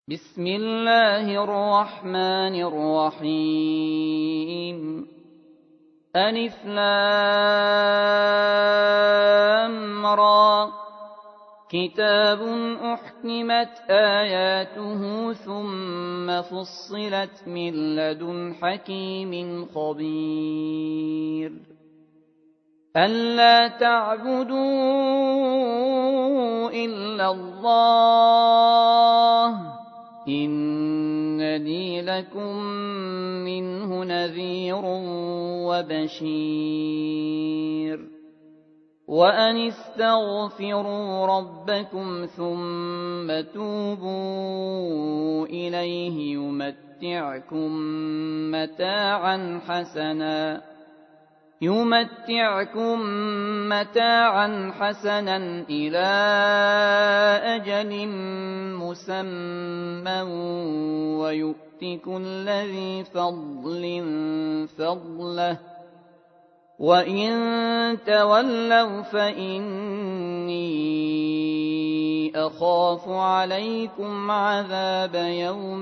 بسم الله الرحمن الرحيم ألف لام را كتاب أحكمت آياته ثم فصلت من لدن حكيم خبير ألا تعبدوا إلا الله إنني لكم منه نذير وبشير وأن استغفروا ربكم ثم توبوا إليه يمتعكم متاعا حسنا إلى أجل مسمى ويؤت كل ذي فضل فضله وإن تولوا فإني أخاف عليكم عذاب يوم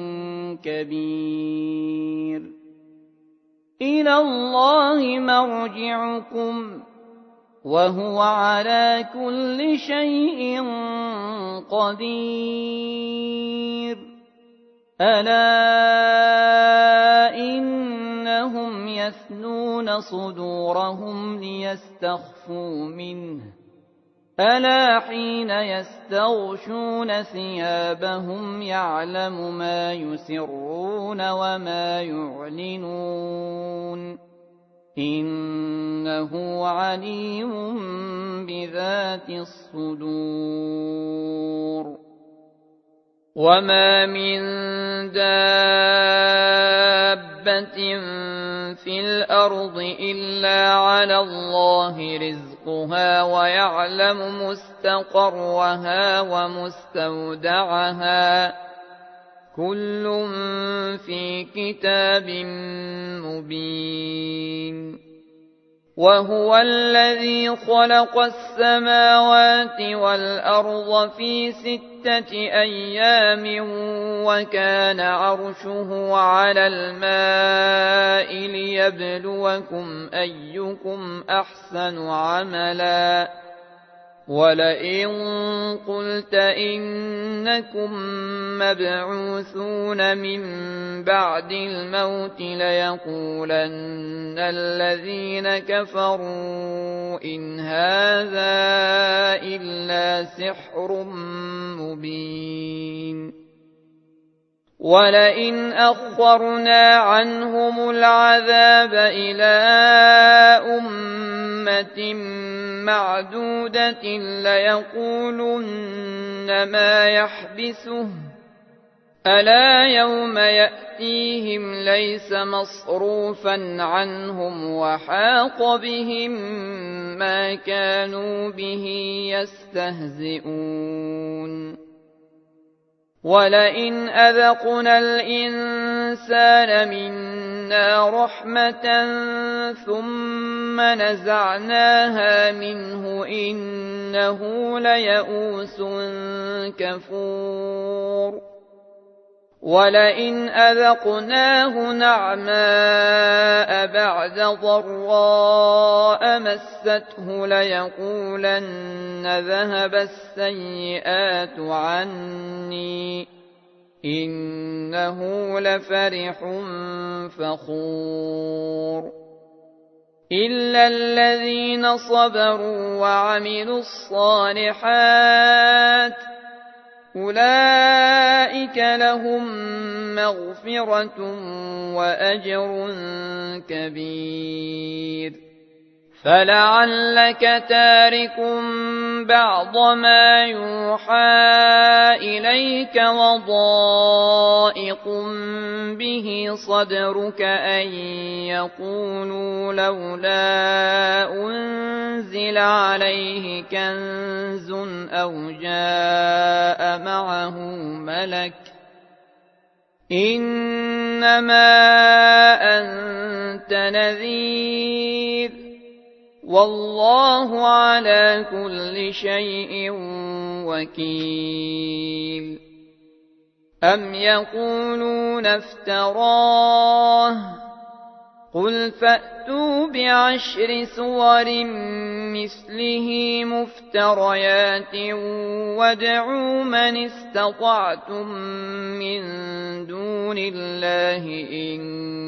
كبير إلى الله مرجعكم وهو على كل شيء قدير ألا إنهم يثنون صدورهم ليستخفوا منه ألا حين يستغشون ثيابهم يعلم ما يسرون وما يعلنون إنه عليم بذات الصدور وما من دابة في الأرض إلا على الله رزقها ويعلم مستقرها ومستودعها كل في كتاب مبين وهو الذي خلق السماوات والأرض في 6 أيام وكان عرشه على الماء ليبلوكم أيكم أحسن عملا ولئن قلت إنكم مبعوثون من بعد الموت ليقولن الذين كفروا إن هذا إلا سحر مبين ولئن أخرنا عنهم العذاب إلى أمة معدودة ليقولن ما يحبسه ألا يوم يأتيهم ليس مصروفا عنهم وحاق بهم ما كانوا به يستهزئون ولئن أذقنا الإنسان منا رحمة ثم نزعناها منه إنه ليئوس كفور ولئن أذقناه نعماء بعد ضراء مسته ليقولن ذهب السيئات عني إنه لفرح فخور إلا الذين صبروا وعملوا الصالحات أولئك لهم مغفرة وأجر كبير فلعلك تارك بعض ما يوحى إليك وضائق به صدرك أن يقولوا لولا أنزل عليه كنز أو جاء معه ملك إنما أنت نذير والله على كل شيء وكيل أم يقولون افتراه قل فأتوا بعشر سور مثله مفتريات وادعوا من استطعتم من دون الله إن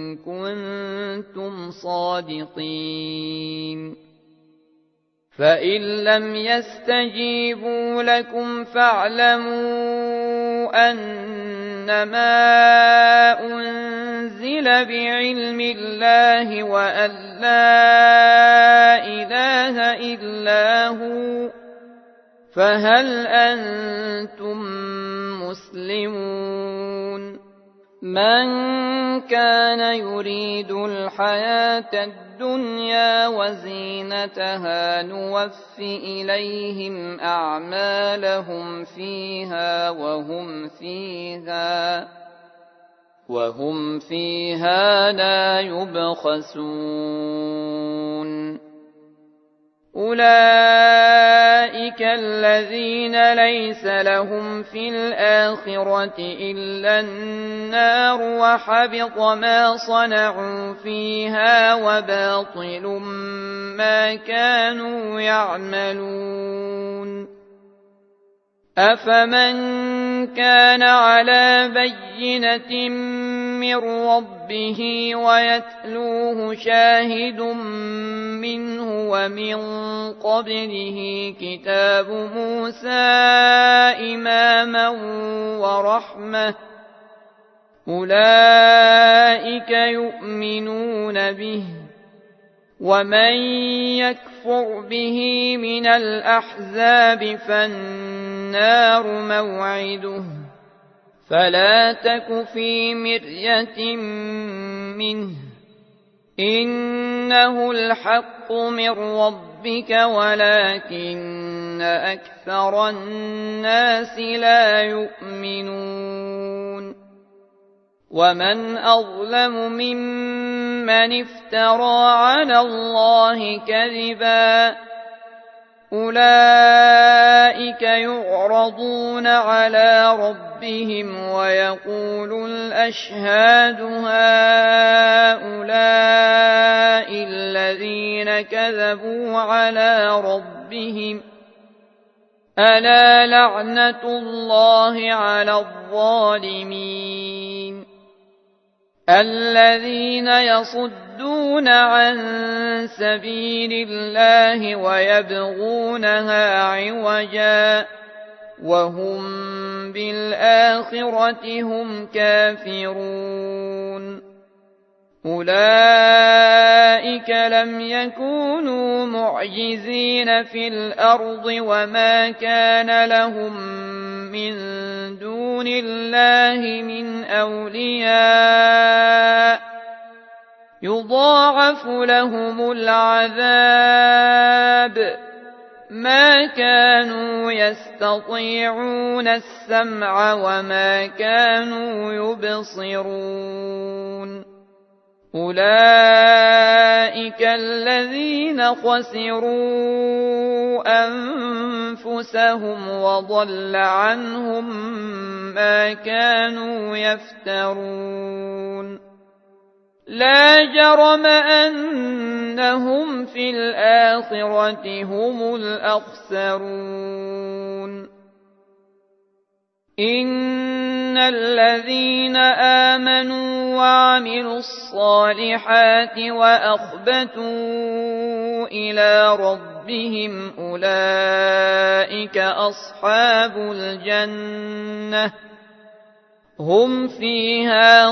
كنتم صادقين فإن لم يستجيبوا لكم فاعلموا أنما أنزل بعلم الله وأن لا إله إلا هو فهل أنتم مسلمون من كان يريد الحياة الدنيا وزينتها نوف إليهم أعمالهم فيها وهم فيها لا يبخسون أولئك الذين ليس لهم في الآخرة إلا النار وحبط ما صنعوا فيها وباطل ما كانوا يعملون أفمن كان على بينة من ربه ويتلوه شاهد منه ومن قبله كتاب موسى إماما ورحمة أولئك يؤمنون به ومن يكفر به من الأحزاب فالنار موعده فلا تك في مرية منه إنه الحق من ربك ولكن أكثر الناس لا يؤمنون ومن أظلم ممن افترى على الله كذبا أولئك يعرضون على ربهم ويقول الأشهاد هؤلاء الذين كذبوا على ربهم ألا لعنة الله على الظالمين الذين يصدون عن سبيل الله ويبغونها عوجا وهم بالآخرة هم كافرون أولئك لم يكونوا معجزين في الأرض وما كان لهم من دون الله من أولياء يضاعف لهم العذاب ما كانوا يستطيعون السمع وما كانوا يبصرون أولئك الذين خسروا أنفسهم وضل عنهم ما كانوا يفترون لا جرم أنهم في الآخرة هم الأخسرون إن الذين آمنوا وعملوا الصالحات وأخبتوا إلى ربهم أولئك أصحاب الجنة هم فيها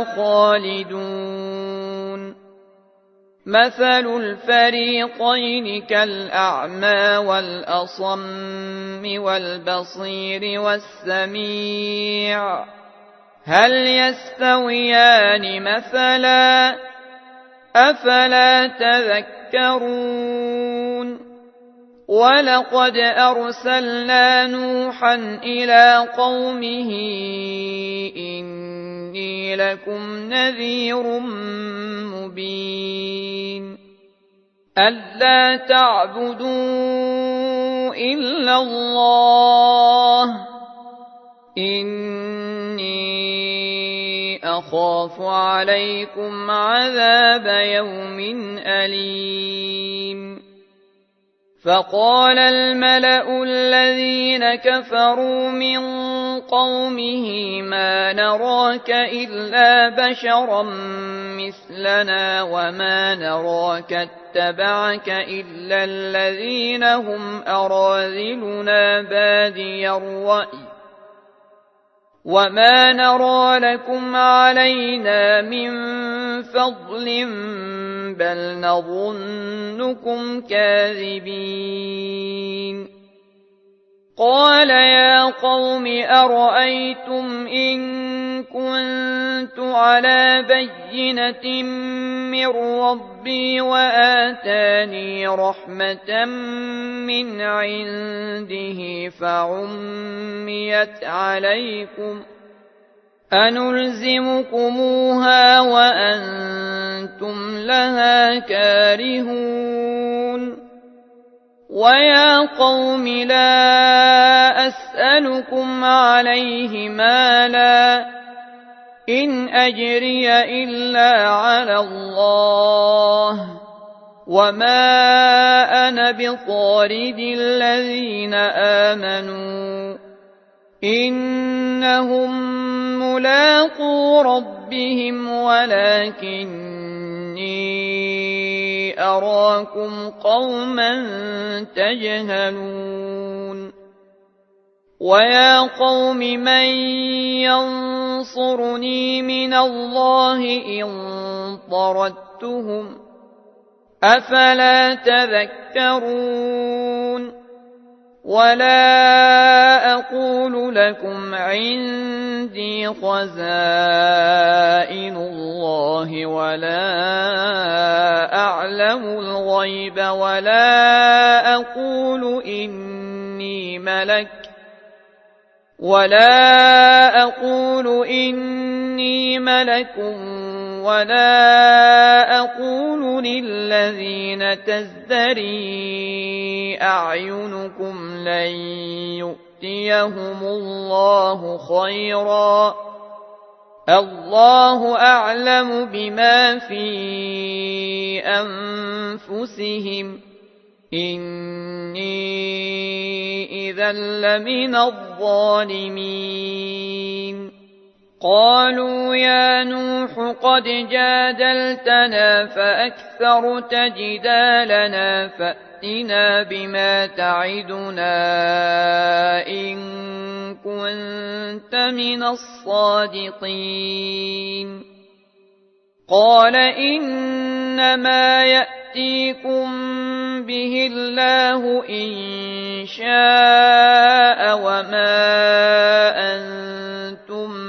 خالدون مثل الفريقين كالأعمى والأصم والبصير والسميع هل يستويان مثلا أفلا تذكرون ولقد أرسلنا نوحا إلى قومه إني لكم نذير مبين ألا تعبدوا إلا الله إني أخاف عليكم عذاب يوم أليم فقال الملأ الذين كفروا من قومه ما نراك إلا بشرا مثلنا وما نراك اتبعك إلا الذين هم أراذلنا بادي الرأي وما نرى لكم علينا من فضل بل نظنكم كاذبين قال يا قوم أرأيتم إن كنت على بينة من ربي وآتاني رحمة من عنده فعميت عليكم أنلزمكموها وأنتم لها كارهون ويا قوم لا أسألكم عليه مالا إن أجري إلا على الله وما أنا بطارد الذين آمنوا إنهم ملاقو ربهم ولكني أراكم قوما تجهلون ويا قوم من ينصرني من الله إن طردتهم أفلا تذكرون ولا أقول لكم عندي خزائن الله ولا أعلم الغيب ولا أقول إني ملك ولا أقول للذين تزدري أعينكم لن يؤتيهم الله خيرا الله أعلم بما في أنفسهم إني إذا لمن الظالمين قالوا يا نوح قد جادلتنا فأكثرت جدالنا فأتنا بما تعدنا إن كنت من الصادقين قال إنما يأتيكم به الله إن شاء وما أنتم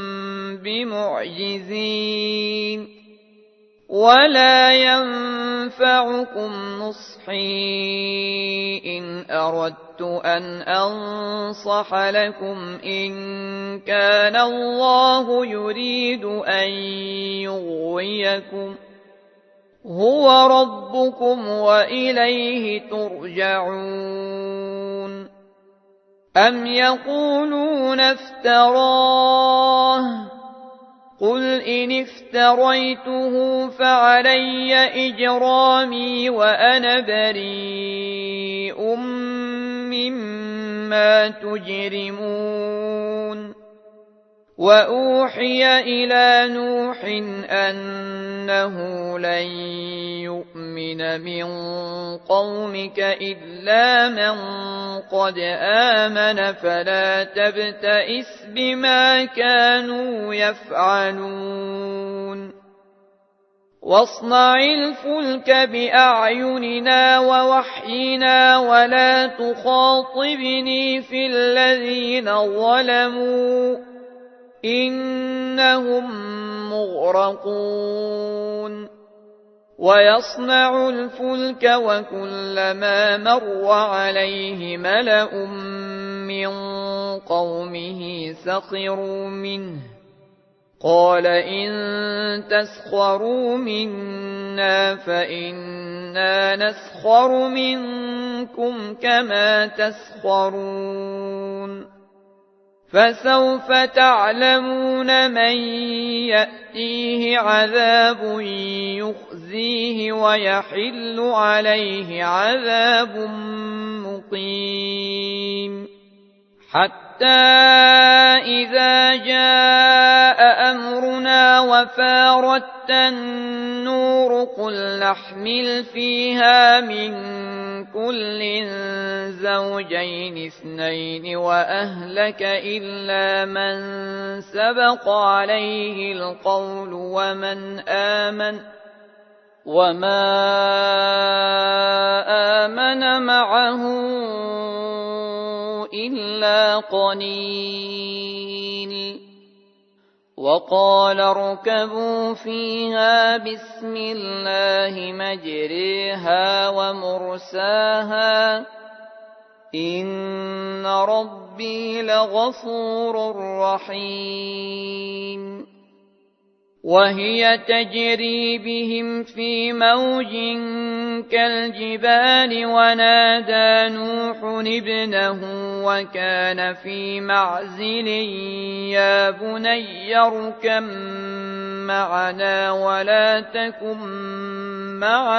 بمعجزين ولا ينفعكم نصحي إن أردت أن أنصح لكم إن كان الله يريد أن يغويكم هو ربكم وإليه ترجعون أم يقولون افتراه قل إن افتريته فعلي إجرامي وأنا بريء مما تجرمون وأوحي إلى نوح أنه لن يؤمن من قومك إلا من قد آمن فلا تبتئس بما كانوا يفعلون واصنع الفلك بأعيننا ووحينا ولا تخاطبني في الذين ظلموا إنهم مغرقون ويصنع الفلك وكلما مر عليه ملأ من قومه سخروا منه قال إن تسخروا منا فإنا نسخر منكم كما تسخرون فسوف تعلمون من يأتيه عذاب يخزيه ويحل عليه عذاب مقيم حتى إذا جاء أمرنا وفارت النور قل نحمل فيها من كل زوجين اثنين وأهلك إلا من سبق عليه القول وما آمن معه إلا قليل وقال اركبوا فيها بسم الله مجريها ومرساها إن ربي لغفور رحيم وهي تجري بهم في موج كالجبال ونادى نوح ابنه وكان في معزل يا بني اركب معنا ولا تكن مع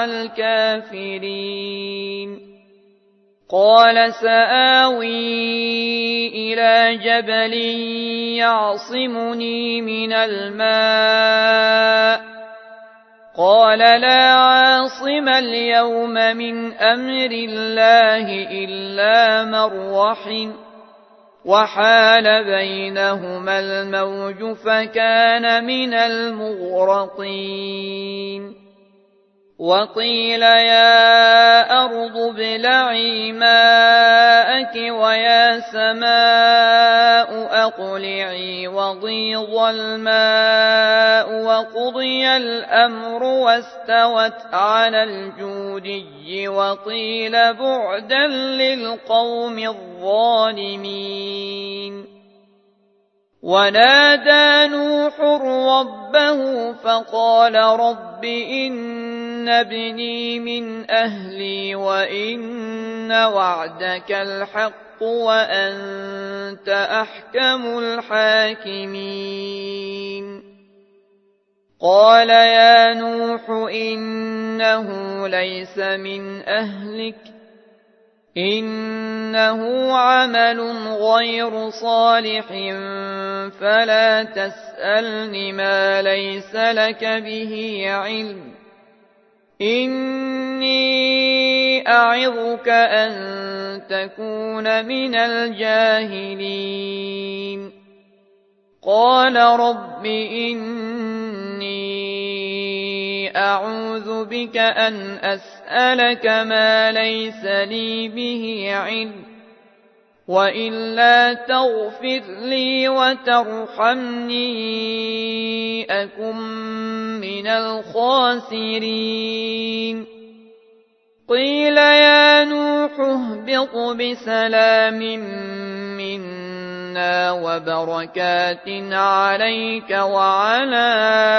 الكافرين قال سآوي إلى جبل يعصمني من الماء قال لا عاصم اليوم من أمر الله إلا من رحم وحال بينهما الموج فكان من المغرقين وقيل يا أرض ابلعي ماءك ويا سماء أقلعي وغيض الماء وقضي الأمر واستوت على الجودي وقيل بعدا للقوم الظالمين ونادى نوح ربه فقال رب إن ابني من أهلي وإن وعدك الحق وأنت أحكم الحاكمين قال يا نوح إنه ليس من أهلك إنه عمل غير صالح فلا تسألني ما ليس لك به علم إني أعظك أن تكون من الجاهلين قال رب إني أعوذ بك أن أسألك ما ليس لي به علم وإلا تغفر لي وترحمني أكن من الخاسرين قيل يا نوح اهبط بسلام منا وبركات عليك وعلى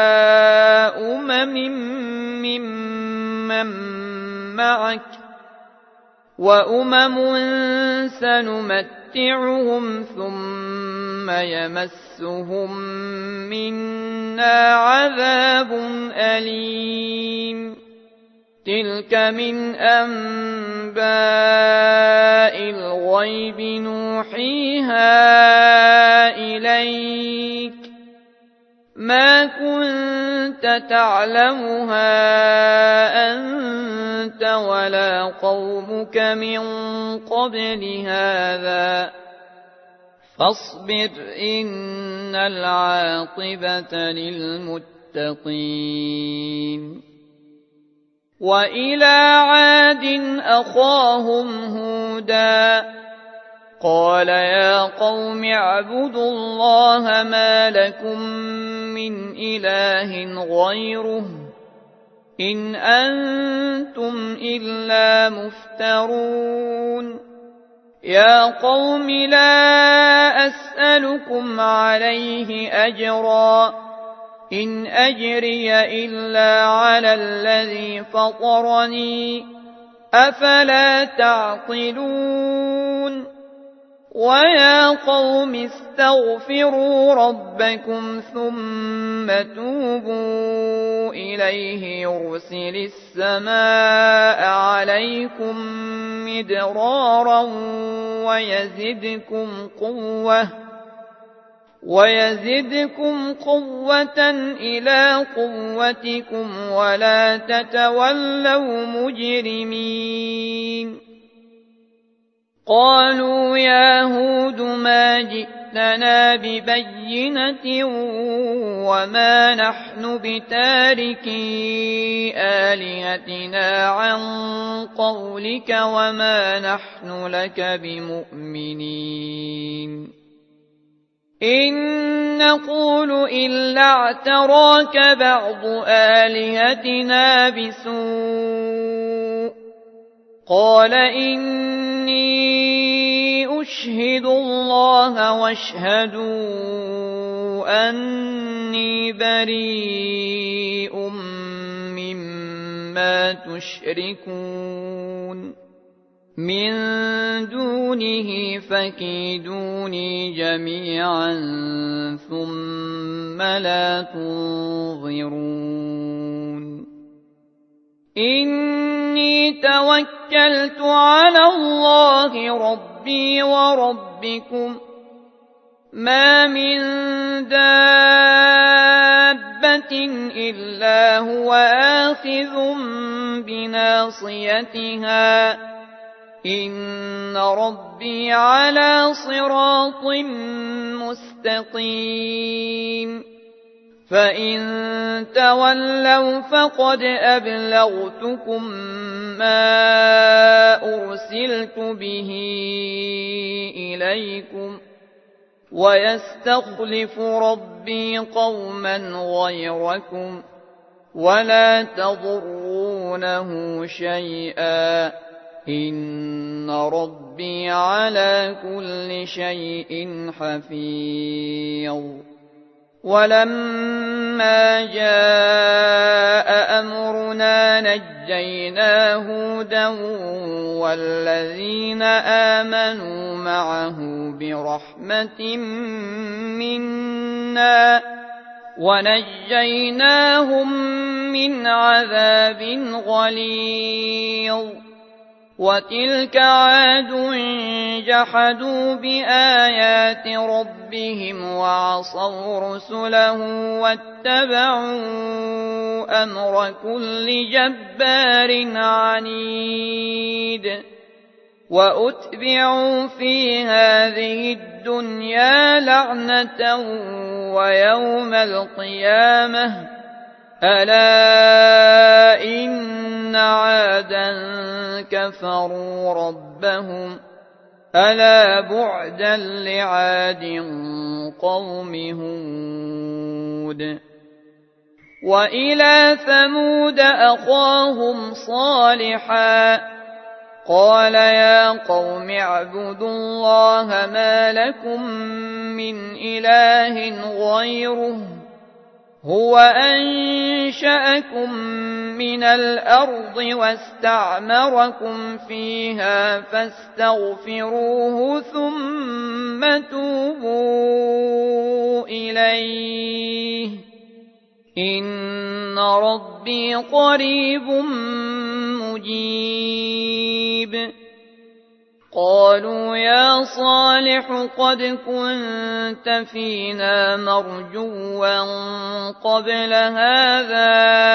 ممن معك وأمم سنمتعهم ثم يمسهم منا عذاب أليم تلك من أنباء الغيب نوحيها إليك ما كنت تعلمها أنت ولا قومك من قبل هذا فاصبر إن العاقبة للمتقين وإلى عاد أخاهم هودا قال يا قوم اعبدوا الله ما لكم من إله غيره إن أنتم إلا مفترون يا قوم لا أسألكم عليه أجرا إن أجري إلا على الذي فطرني أفلا تعقلون ويا قوم استغفروا ربكم ثم توبوا إليه يرسل السماء عليكم مدرارا ويزدكم قوة إلى قوتكم ولا تتولوا مجرمين. قالوا يا هود ما جئتنا ببينة وما نحن بتاركي آلهتنا عن قولك وما نحن لك بمؤمنين. إن نقول إلا اعتراك بعض آلهتنا بسوء. قال إني أشهد الله واشهدوا أني بريء مما تشركون من دونه فكيدوني جميعا ثم لا تنظرون. إني توكلت على الله ربي وربكم ما من دابة إلا هو آخذ بناصيتها إن ربي على صراط مستقيم. فإن تولوا فقد أبلغتكم ما أرسلت به إليكم ويستخلف ربي قوما غيركم ولا تضرونه شيئا إن ربي على كل شيء حفيظ. ولما جاء أمرنا نجينا هودا والذين آمنوا معه برحمة منا ونجيناهم من عذاب غليظ. وتلك عاد جحدوا بآيات ربهم وعصوا رسله واتبعوا أمر كل جبار عنيد. وأتبعوا في هذه الدنيا لعنة ويوم القيامة ألا إن عادا كفروا ربهم ألا بعدا لعاد قوم هود. وإلى ثمود أخاهم صالحا قال يا قوم اعبدوا الله ما لكم من إله غيره هو أنشأكم من الأرض واستعمركم فيها فاستغفروه ثم توبوا إليه إن ربي قريب مجيب. قالوا يا صالح قد كنت فينا مرجوا قبل هذا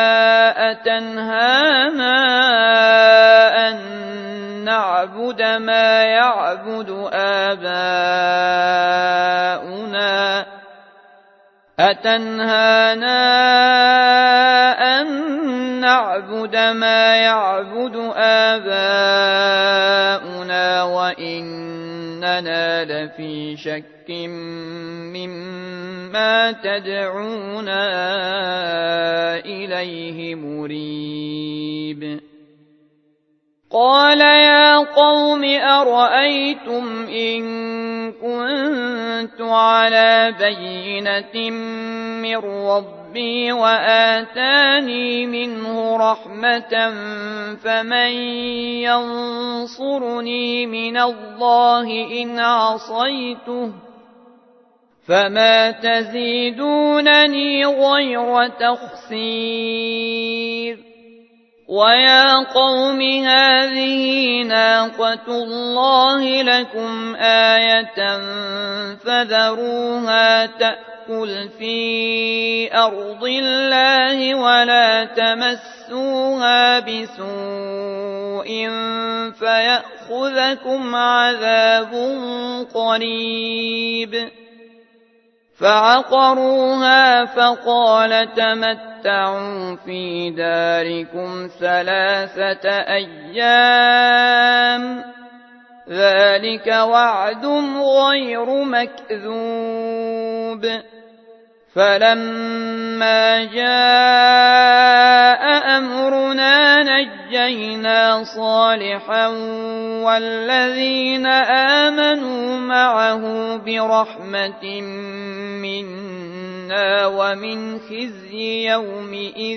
أتنهانا أن نعبد ما يعبد آباؤنا وإننا لفي شك مما تدعونا إليه مريب. قال يا قوم أرأيتم إن كنت كنت على بينة من ربي وآتاني منه رحمة فمن ينصرني من الله إن عصيته فما تزيدونني غير تخسير ويا قوم هذه ناقة الله لكم آية فذروها تأكل في أرض الله ولا تمسوها بسوء فيأخذكم عذاب قريب فعقروها فقال تمتعوا في داركم 3 أيام ذلك وعد غير مكذوب فلما جاء أمرنا نجينا صالحا والذين آمنوا معه برحمة منا ومن خزي يومئذ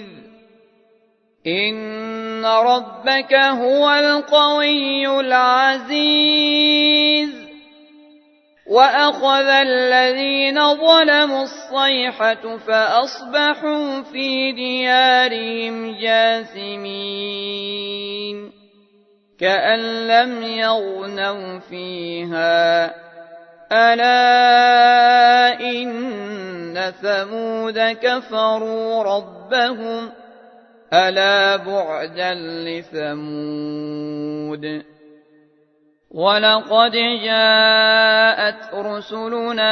إن ربك هو القوي العزيز وأخذ الذين ظلموا الصيحة فأصبحوا في ديارهم جاثمين كأن لم يغنوا فيها ألا إن ثمود كفروا ربهم ألا بعدا لثمود ولقد جاءت رسلنا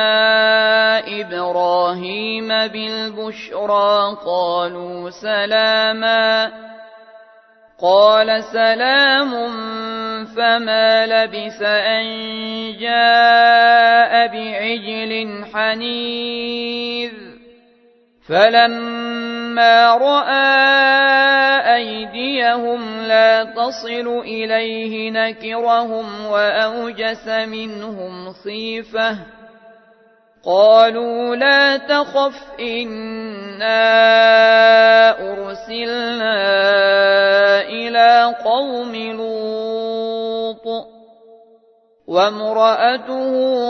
إبراهيم بالبشرى قالوا سلاما قال سلام فما لبث أن جاء بعجل حنيذ فلما رأى أيديهم لا تصل إليه نكرهم وأوجس منهم خيفة قالوا لا تخف إنا أرسلنا إلى قوم لوط وامرأته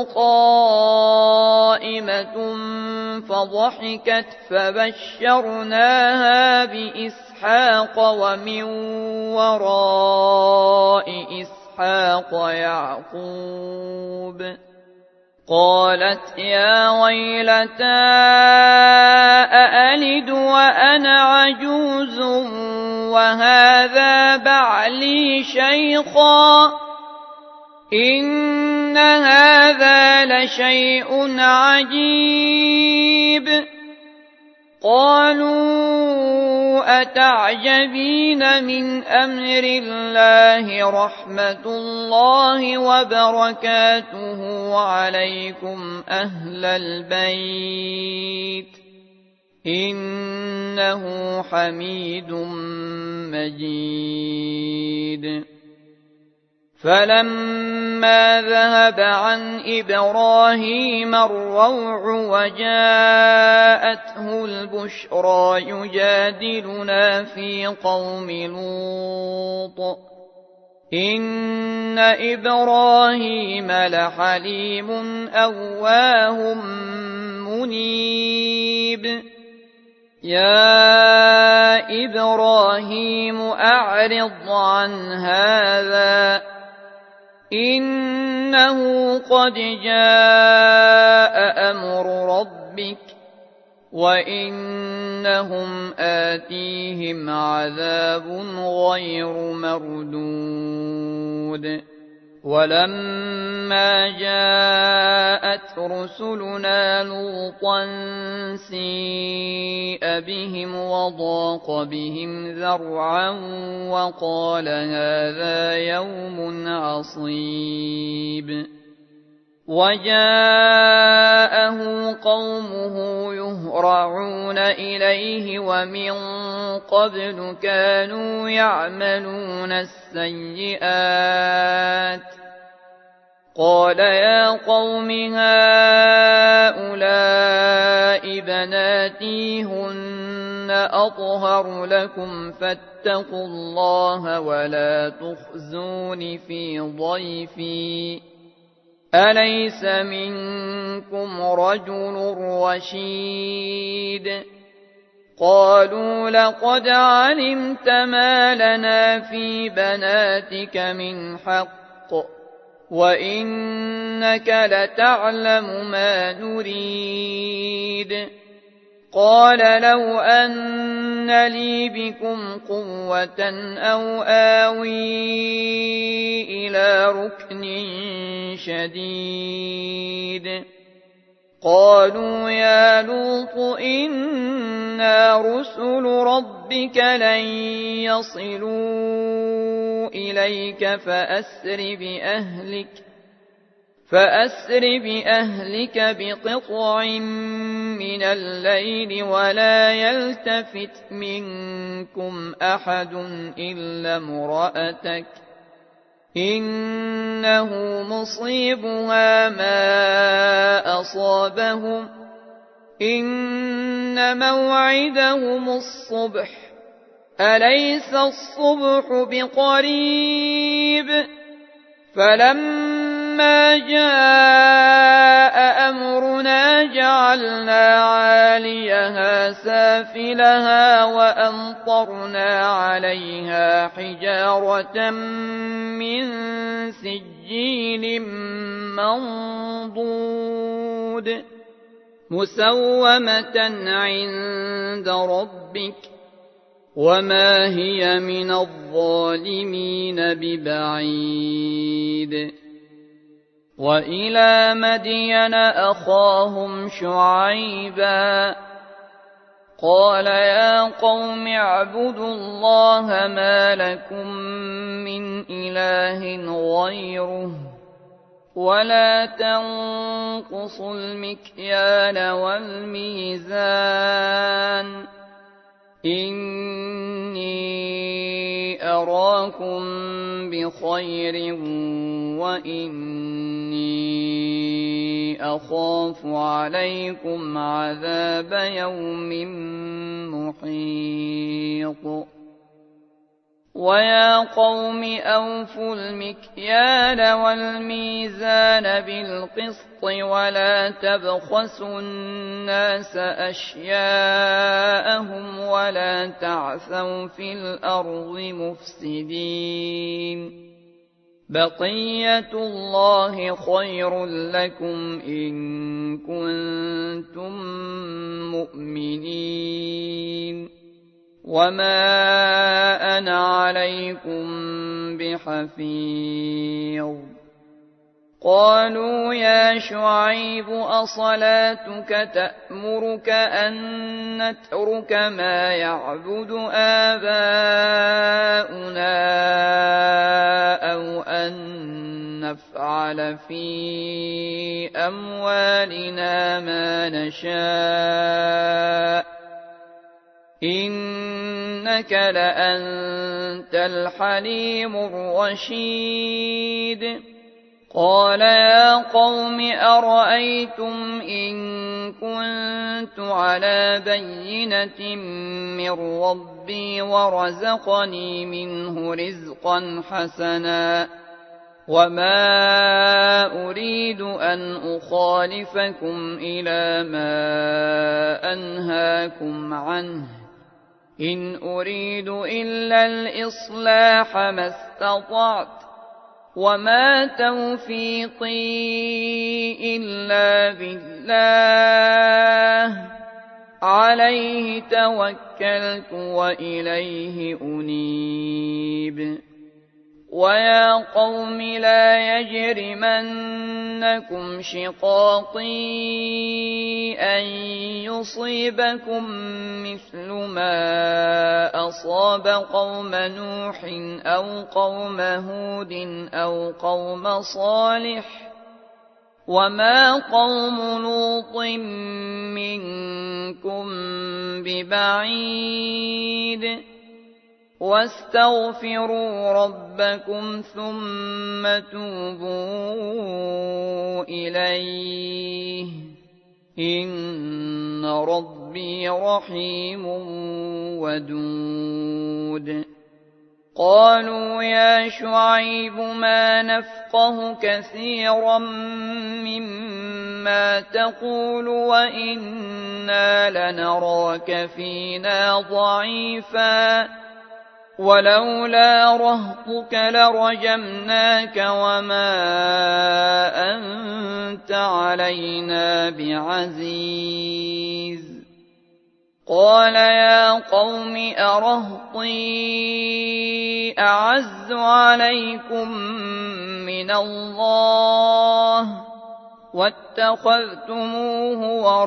قائمة فضحكت فبشرناها بإسحاق ومن وراء إسحاق يعقوب قالت يا ويلتى أألد وأنا عجوز وهذا بعلي شيخا إن هذا لشيء عجيب قالوا أتعجبين من أمر الله رحمة الله وبركاته عليكم أهل البيت إنه حميد مجيد فلما ذهب عن إبراهيم الروع وجاءته البشرى يجادلنا في قوم لوط إن إبراهيم لحليم أواه منيب يا إبراهيم أعرض عن هذا إنه قد جاء أمر ربك وإنهم آتيهم عذاب غير مردود ولما جاءت رسلنا لوطا سيء بهم وضاق بهم ذرعا وقال هذا يوم عصيب وجاءه قومه يهرعون إليه ومن قبل كانوا يعملون السيئات قال يا قوم هؤلاء بناتي هن أطهر لكم فاتقوا الله ولا تخزون في ضيفي أليس منكم رجل رشيد قالوا لقد علمت ما لنا في بناتك من حق وإنك لتعلم ما نريد قال لو أن لي بكم قوة أو آوي إلى ركن شديد قالوا يا لوط إنا رسل ربك لن يصلوا إليك فأسر بأهلك بقطع من الليل ولا يلتفت منكم أحد إلا امرأتك إنه مصيبها ما أصابهم إن موعدهم الصبح أليس الصبح بقريب فلما جاء أمرنا جعلنا عاليها سافلها وأمطرنا عليها حجارة من سجيل منضود مسومة عند ربك وما هي من الظالمين ببعيد وإلى مدين أخاهم شعيبا قال يا قوم اعبدوا الله ما لكم من إله غيره ولا تنقصوا المكيال والميزان إني أراكم بخير وإني أخاف عليكم عذاب يوم محيط ويا قوم أوفوا المكيال والميزان بالقسط ولا تبخسوا الناس أشياءهم ولا تعثوا في الأرض مفسدين بقية الله خير لكم إن كنتم مؤمنين وما أنا عليكم بحفيظ قالوا يا شعيب أصلاتك تأمرك أن نترك ما يعبد آباؤنا أو أن نفعل في أموالنا ما نشاء إنك لأنت الحليم الرشيد قال يا قوم أرأيتم إن كنت على بينة من ربي ورزقني منه رزقا حسنا وما أريد أن أخالفكم إلى ما أنهاكم عنه إن أريد إلا الإصلاح ما استطعت وما توفيقي إلا بالله عليه توكلت وإليه أنيب ويا قوم لا يجرمنكم شقاقي أن يصيبكم مثل ما أصاب قوم نوح أو قوم هود أو قوم صالح وما قوم لوط منكم ببعيد واستغفروا ربكم ثم توبوا إليه إن ربي رحيم ودود. قالوا يا شعيب ما نفقه كثيرا مما تقول وإنا لنراك فينا ضعيفا ولولا رهطك لرجمناك وما أنت علينا بعزيز. قال يا قوم أرهطي أعز عليكم من الله واتخذتموه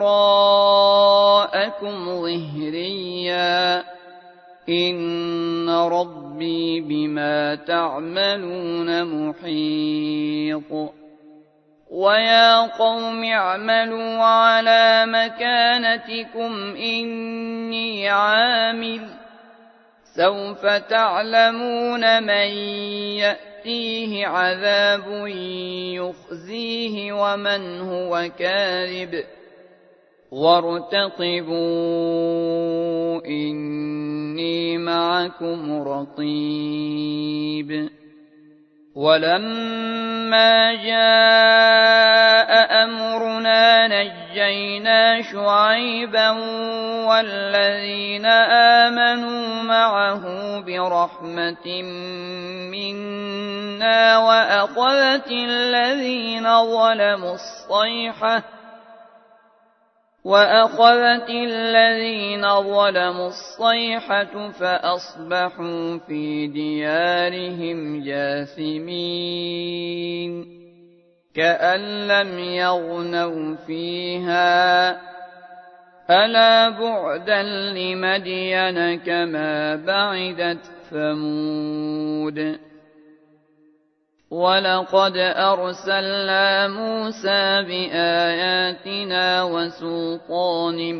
وراءكم ظهريا إن ربي بما تعملون محيط. ويا قوم اعملوا على مكانتكم إني عامل سوف تعلمون من يأتيه عذاب يخزيه ومن هو كاذب وارتقبوا إني معكم رقيب. ولما جاء أمرنا نجينا شعيبا والذين آمنوا معه برحمة منا وأخذت الذين ظلموا الصيحة فأصبحوا في ديارهم جاثمين كأن لم يغنوا فيها ألا بعدا لمدين كما بعدت ثمود. ولقد أرسلنا موسى بآياتنا وسلطان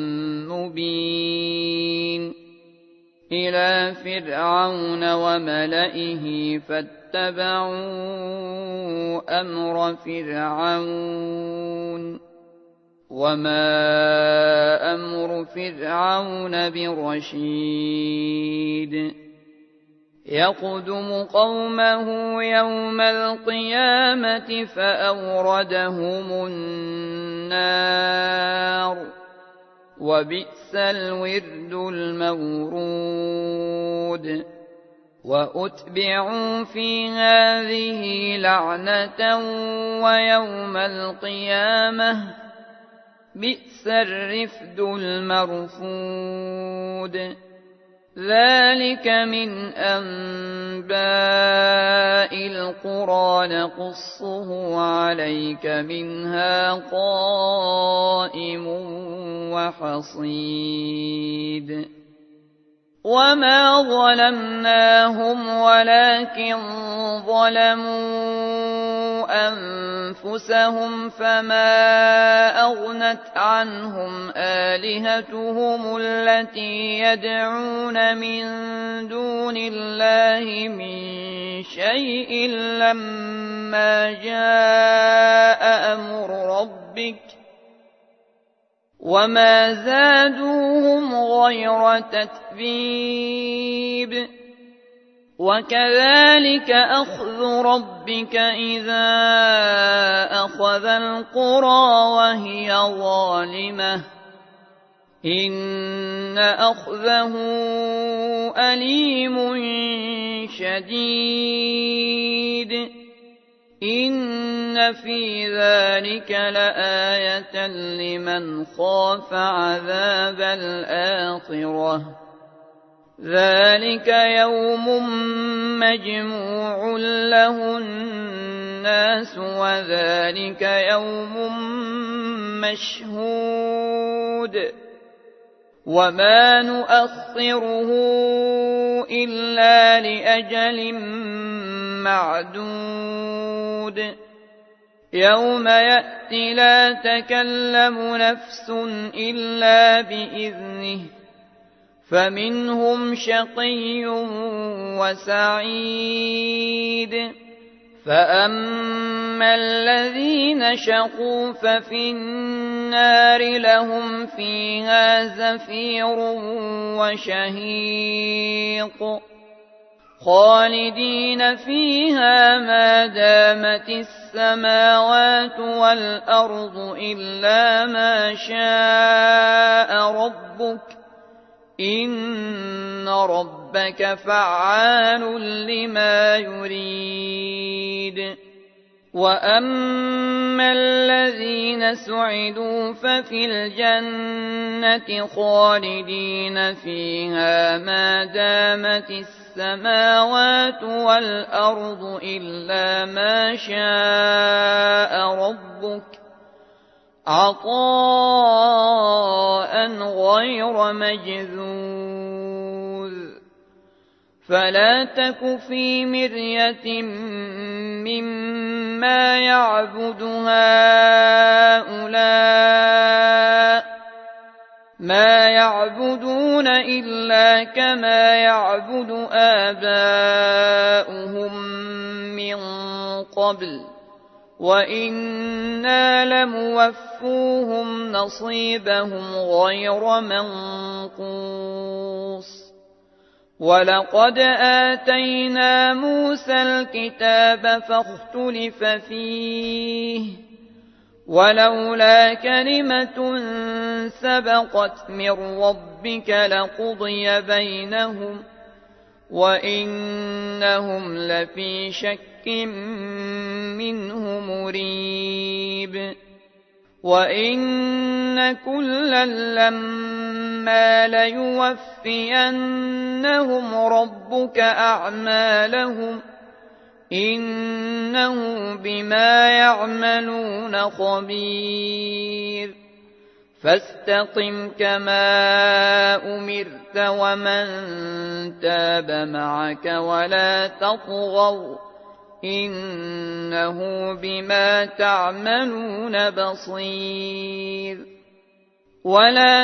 مبين إلى فرعون وملئه فاتبعوا أمر فرعون وما أمر فرعون برشيد. يقدم قومه يوم القيامة فأوردهم النار وبئس الورد المورود. وأتبعوا في هذه لعنة ويوم القيامة بئس الرفد المرفود. ذلك من أنباء القرى نقصه عليك منها قائم وحصيد. وما ظلمناهم ولكن ظلموا أنفسهم فما أغنت عنهم آلهتهم التي يدعون من دون الله من شيء لما جاء أمر ربك وما زادوهم غير تتبيب. وكذلك أخذ ربك إذا أخذ القرى وهي ظالمة إن أخذه أليم شديد. إن في ذلك لآية لمن خاف عذاب الآخرة. ذلك يوم مجموع له الناس وذلك يوم مشهود وما نؤخره إلا لأجل معدود. يوم يأتي لا تكلم نفس إلا بإذنه فمنهم شقي وسعيد. فأما الذين شقوا ففي النار لهم فيها زفير وشهيق خالدين فيها ما دامت السماوات والأرض إلا ما شاء ربك إن ربك فعال لما يريد. وأما الذين سعدوا ففي الجنة خالدين فيها ما دامت السماوات والأرض إلا ما شاء ربك عطاء غير مجذوذ. فلا تك في مرية مما يعبد هؤلاء ما يعبدون إلا كما يعبد آباؤهم من قبل وإنا لموفوهم نصيبهم غير منقوص. ولقد آتينا موسى الكتاب فاختلف فيه ولولا كلمة سبقت من ربك لقضي بينهم وإنهم لفي شك منه مريب. وإن كلا لما ليوفينهم ربك أعمالهم إنه بما يعملون خبير. فاستقم كما أمرت ومن تاب معك ولا تطغوا إنه بما تعملون بصير. ولا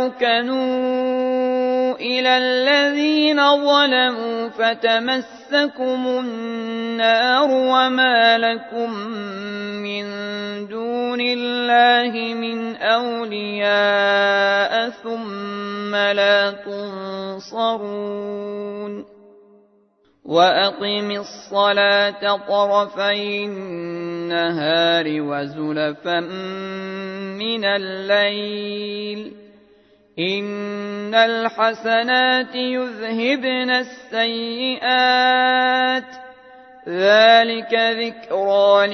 تركنوا إلى الذين ظلموا فتمسكم النار وما لكم من دون الله من أولياء ثم لا تنصرون. وأقم الصلاة طرفي النهار وزلفا من الليل إن الحسنات يذهبن السيئات ذلك ذكرى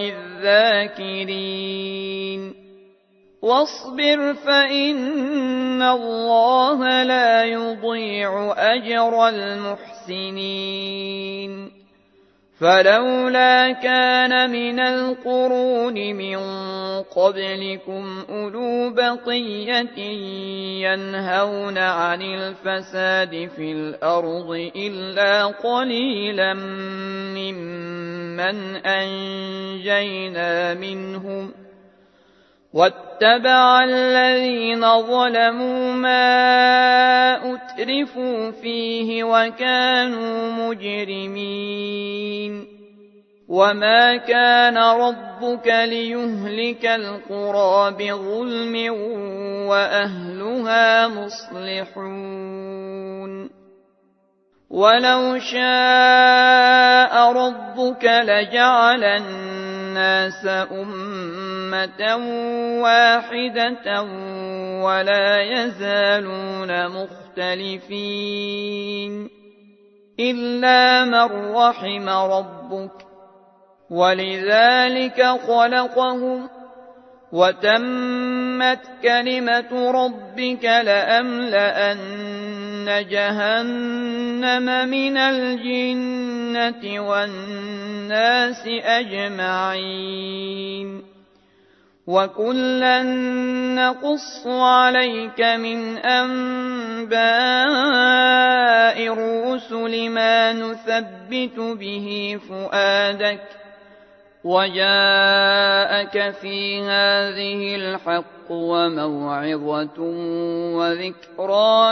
للذاكرين. واصبر فإن الله لا يضيع أجر المحسنين. فلولا كان من القرون من قبلكم أولو بقية ينهون عن الفساد في الأرض إلا قليلا ممن أنجينا منهم واتبع الذين ظلموا ما أترفوا فيه وكانوا مجرمين. وما كان ربك ليهلك القرى بظلم وأهلها مصلحون. ولو شاء ربك لجعل الناس أمة واحدة ولا يزالون مختلفين إلا من رحم ربك ولذلك خلقهم وتمت كلمة ربك لأملأن جهنم من الجنة والناس أجمعين. وكلا نقص عليك من أنباء الرسل ما نثبت به فؤادك وجاءك في هذه الحق وموعظة وذكرى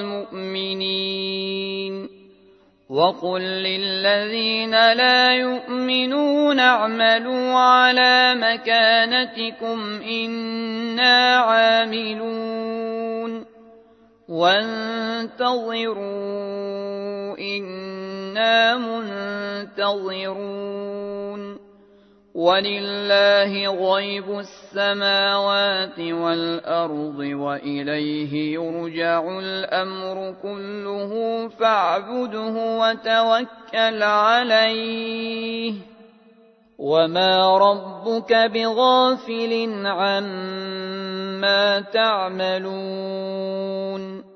للمؤمنين وقل للذين لا يؤمنون اعملوا على مكانتكم إنا عاملون وانتظروا إنا منتظرون ولله غيب السماوات والأرض وإليه يرجع الأمر كله فاعبده وتوكل عليه وما ربك بغافل عما تعملون